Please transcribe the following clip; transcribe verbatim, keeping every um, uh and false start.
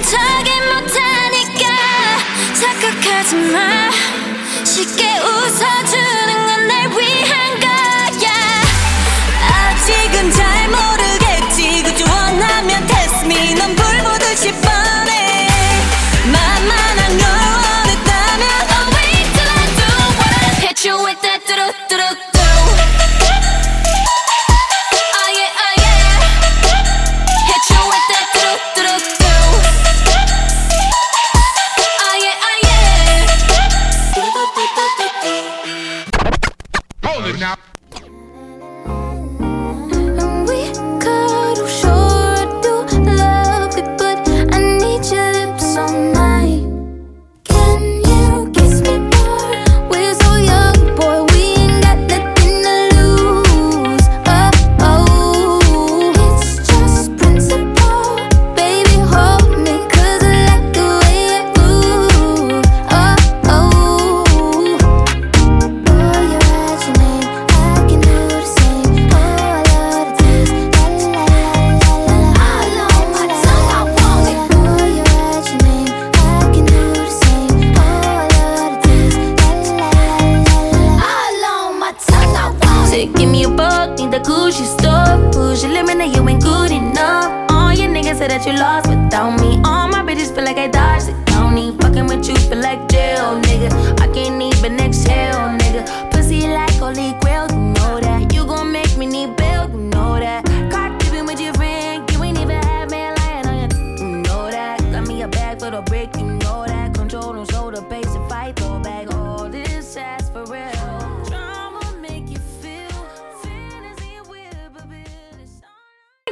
척이 못하니까 착각하지 마. 쉽게 웃어주는 건 날 위한 거야. 아직은 잘 모르겠지. 그저 원하면 test me. 넌 불 보듯이 뻔해. 만만한 걸 원했다면 Oh wait till I do what I hit you with that 뚜루뚜루. Now. Give me a buck, need the Gucci stuff. Push your limit, now you ain't good enough. All your niggas say that you lost without me.